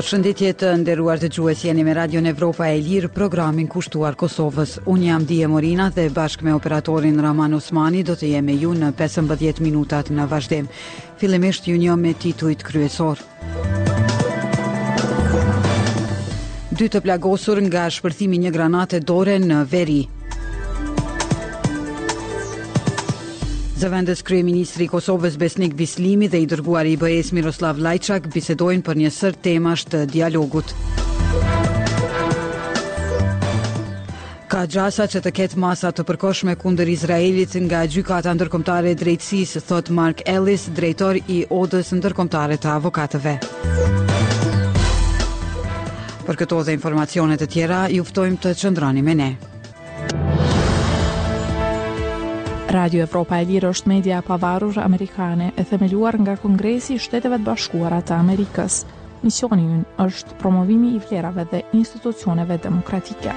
Përshëndetje të nderuar dëgjues, jeni me Radion Evropa e Lirë, programin kushtuar Kosovës. Unë jam Dije Morina dhe bashkë me operatorin Raman Osmani do të jemi ju në 15 minutat në vazhdim. Fillimisht ju njoh me titujt kryesor. 2 të plagosur nga shpërthimi një granate dore në Veri. Zëvendës kryeministri i Kosovës Besnik Bislimi dhe i dërguari i BE-s Miroslav Lajçak bisedojnë për një sër temash të dialogut. Ka gjasa që të ketë masa të përkohshme kundër Izraelit nga gjykata ndërkombëtare e drejtësisë, thot Mark Ellis, drejtor i Odës ndërkombëtare të avokatëve. Për këto dhe informacione të tjera, ju ftojmë të qëndroni me ne. Radio Evropa e Lirë është media e pavarur amerikane e themeluar nga Kongresi i Shteteve të Bashkuara të Amerikës. Misioni i ynë është promovimi i vlerave dhe institucioneve demokratike.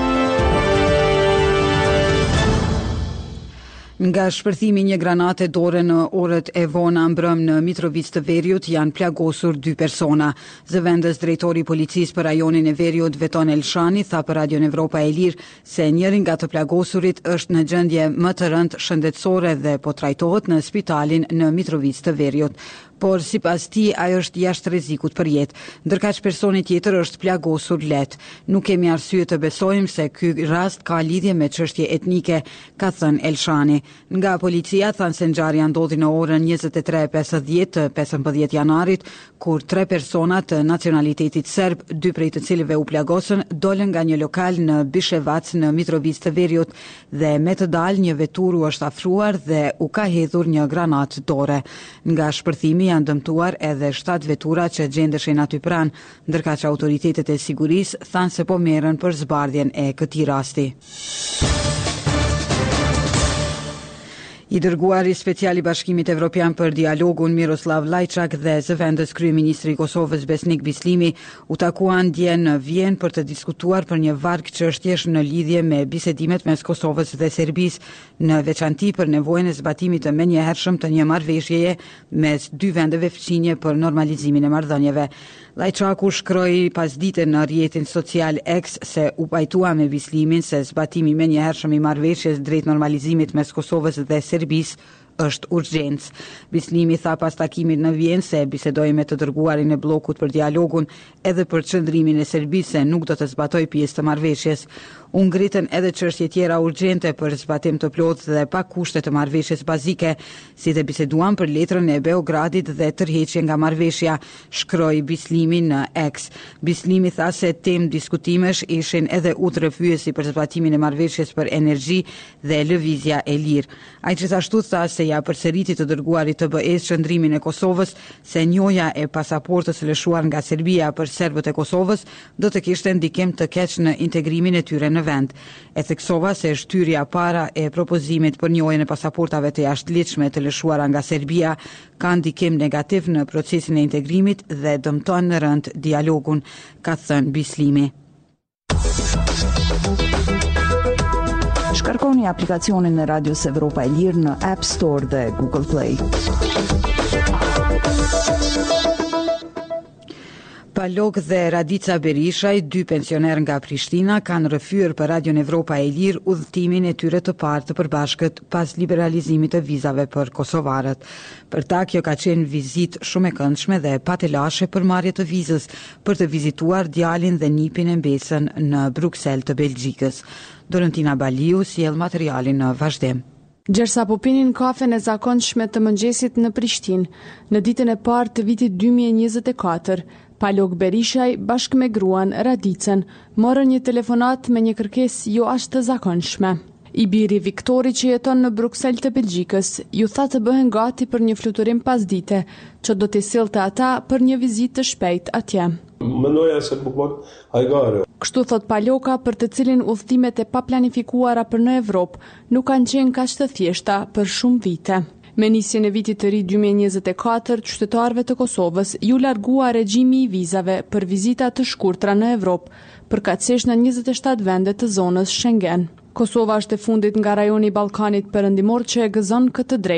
Nga shpërthimi një granate dore në orët e vona mbrëm në Mitrovic të Veriut janë plagosur 2 persona. Zëvendës drejtori i policisë për rajonin e Veriut Veton Elshani tha për Radion Evropa e Lirë se njëri nga të plagosurit është në gjendje më të rëndë shëndetësore dhe po trajtohet në spitalin në Mitrovic të Veriut. Por sipas tij ai është jashtë rrezikut për jetë, ndërkaq personi tjetër është plagosur lehtë. Nuk kemi arsye të besojmë se ky rast ka lidhje me çështje etnike, ka thënë Elshani. Nga policia thanë se ngjarja ndodhi në orën 23:50 të 15 janarit, kur 3 persona të nacionalitetit serb, 2 prej të cilëve u plagosën, dolën nga një lokal në Bishevac në Mitrovic të Veriut dhe me të dalë një vetur u është afruar dhe u ka hedhur një granatë dore. Nga shpërthimi janë dëmtuar edhe 7 vetura që gjendeshin aty pranë, ndërkaq që autoritetet e sigurisë thanë se po merren për zbardhjen e këtij rasti. I dërguari special i Bashkimit Evropian për dialogun Miroslav Lajçak dhe zëvendës kryeministri i Kosovës Besnik Bislimi u takuan dje në Vjenë për të diskutuar për një varg çështjesh në lidhje me bisedimet mes Kosovës dhe Serbisë, në veçanti për nevojën e zbatimit të menjëhershëm të një marrëveshjeje mes 2 vendeve fqinje për normalizimin e marrëdhënieve. Lajçaku shkroi pasdite në rrjetin social X se u pajtua me Bislimin se zbatimi menjëhershëm i marrëveshjes drejt normalizimit mes Kosovës dhe Serbisë është urgjencë. Bislimi tha pas takimit në Vjenë se bisedoi me të dërguarin e bllokut për dialogun edhe për qëndrimin e Serbisë se nuk do të zbatoj pjesë të marrëveshjes. U ngritën edhe çështje tjera urgjente për zbatim të plotë dhe pa kushte të marrëveshjes bazike, si dhe biseduan për letrën e Beogradit dhe tërheqje nga marrëveshja, shkroi Bislimi në X. Bislimi tha se temë diskutimesh ishin edhe udhërrëfyesi për zbatimin e marrëveshjes për energji dhe lëvizja e lirë. Ai gjithashtu tha se ja përsëriti të dërguarit të BE-s qëndrimin e Kosovës se njohja e pasaportës lëshuar nga Serbia për serbët e Kosovës do të kishte ndikim të keq në integrimin e tyre në vend. E theksova se shtyrja para e propozimit për njohjen e pasaportave të jashtëligjshme të lëshuara nga Serbia ka ndikim negativ në procesin e integrimit dhe dëmton në rënd dialogun, ka thënë Bislimi. Shkarkoni aplikacionin e Radios Evropa e Lirë në App Store dhe Google Play. Palok dhe Radica Berishaj, 2 pensioner nga Prishtina, kanë rrëfyer për Radion Evropa e Lirë udhëtimin e tyre të parë të përbashkët pas liberalizimit të vizave për kosovarët. Për ta, kjo ka qenë vizitë shumë e këndshme dhe patelashe për marrje të vizës për të vizituar djalin dhe nipin e mbesën në Bruksel të Belgjikës. Dorentina Baliu sjell materialin në vazhdim. Gjersa po pinin kafen e zakonshme të mëngjesit në Prishtinë, në ditën e parë të vitit 2024, Palok Berishaj bashkë me gruan Radicën morën një telefonat me një kërkesë jo as të zakonshme. I biri Viktori që jeton në Bruksel të Belgjikës ju tha të bëhen gati për një fluturim pasdite që do t'i sillte ata për një vizitë të shpejtë atje. Mendoja se bukot hajgare. Kështu thot Paloka, për të cilin udhëtimet e paplanifikuara për në Evropë nuk kanë qenë kaq të thjeshta për shumë vite. Me nisjen e vitit të ri 2024, qytetarëve të Kosovës ju largua regjimi i vizave për vizita të shkurtra në Evropë, përkatësisht në 27 vende të zonës Schengen. Kosova është e fundit nga rajoni i Ballkanit Perëndimor që e gëzon këtë drejtë,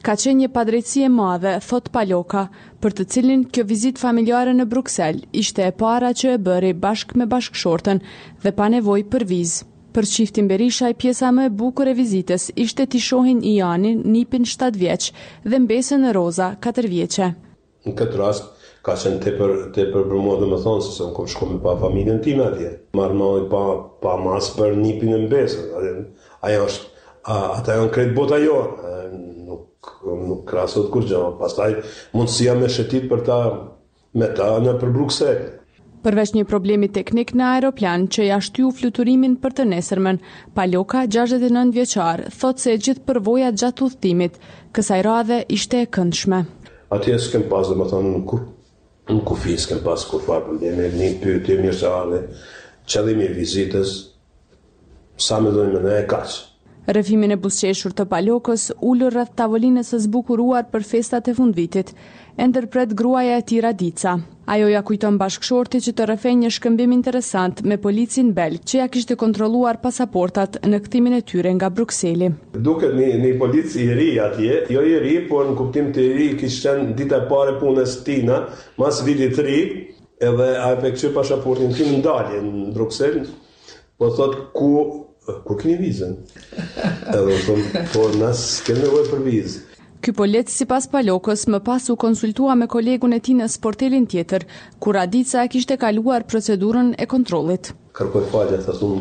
Ka qenë një padrejtësi e madhe, thot Paloka, për të cilin kjo vizitë familjare në Bruksel ishte e para që e bëri bashkë me bashkëshortën dhe pa nevojë për vizë. Për çiftin Berishaj, pjesa më e bukur e vizitës ishte t'i shohin Ianin, nipin 7 vjeç, dhe mbesën Roza, 4 vjeçe. Në këtë rast, ka qenë tepër për mua, dhe më thonë, se unë kom shku me pa familjen time atje. Marrë pa mas për nipin e mbesën. Ata janë kretë bota jonë. Nuk krasot kur gjë, pastaj mundësia me shetit me ta në për Bruksel. Përveç një problemi teknik në aeroplan që ja shtyu fluturimin për të nesërmen, Paloka, 69 vjeçar, thot se gjithë përvoja gjatë udhëtimit, kësaj radhe ishte e këndshme. Atje s'kem pas, dhe më thonë, në kufi s'kem pas kur farë probleme, një pyetje mirë se ardhe, qëllimi i vizitës, sa me dojnë me ne e kaqë. Rrëfimin e buzëqeshur të Palokës ulur rreth tavolinës së zbukuruar për festat e fundvitit, e ndërpret gruaja e tij Radica. Ajo ja kujton bashkëshortit që të rrëfej një shkëmbim interesant me policin belg që ja kishte kontrolluar pasaportat në kthimin e tyre nga Brukseli. Duket një polici i ri atje, jo i ri, por në kuptim të ri kishte qenë dita e parë punës tina, mas vitit të ri, edhe ai pe kështu pasaportin tim ndalje në Bruksel, po thot ku keni vizën? Edhe thonë, po nas kemi nevojë për vizë. Ky polec, sipas Palokës, më pas u konsultua me kolegun e tij në sportelin tjetër, ku Radica e kishte kaluar procedurën e kontrollit. Kërkoj falje, thotë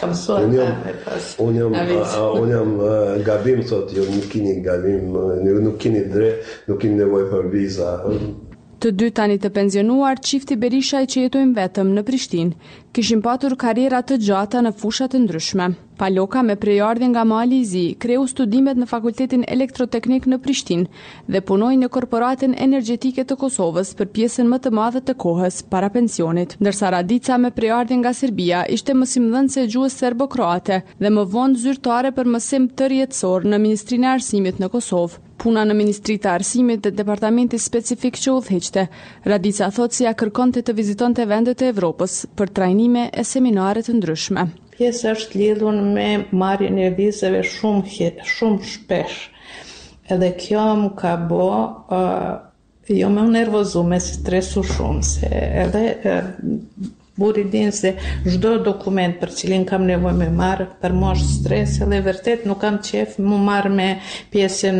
unë jam gabim, thotë, jo nuk keni gabim, nuk keni nuk keni nevojë për viza. Të dy tani të pensionuar, çifti Berishaj që jetojnë vetëm në Prishtinë, kishin patur karriera të gjata në fusha të ndryshme. Paloka, me prejardhje nga Mali i Zi, kreu studimet në Fakultetin Elektroteknik në Prishtinë dhe punoi në Korporatën Energjetike të Kosovës për pjesën më të madhe të kohës para pensionit. Ndërsa Radica, me prejardhje nga Serbia, ishte mësimdhënëse gjuhës serbo-kroate dhe më vonë zyrtare për mësim tërjetësor në Ministrinë e Arsimit në Kosovë. Puna në Ministrinë të Arsimit dhe departamenti specifik që udhëhiqte, Radica thotë se ja kërkonte të vizitonte vendet e Evropës për trajnime e seminare të ndryshme. Pjesa është lidhur me marrjen e vizave shumë shpesh. Edhe kjo më ka bo, jo me nervozu, me stresu shumë, se edhe buri din se çdo dokument për cilin kam nevojë me marrë, për mua është stres, edhe vërtet nuk kam qef mu marrë me pjesën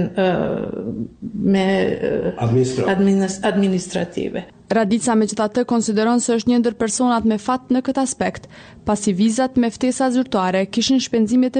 administrative. Radica megjithatë konsideron se është një ndër personat me fat në këtë aspekt, pasi vizat me ftesa zyrtare kishin shpenzimet e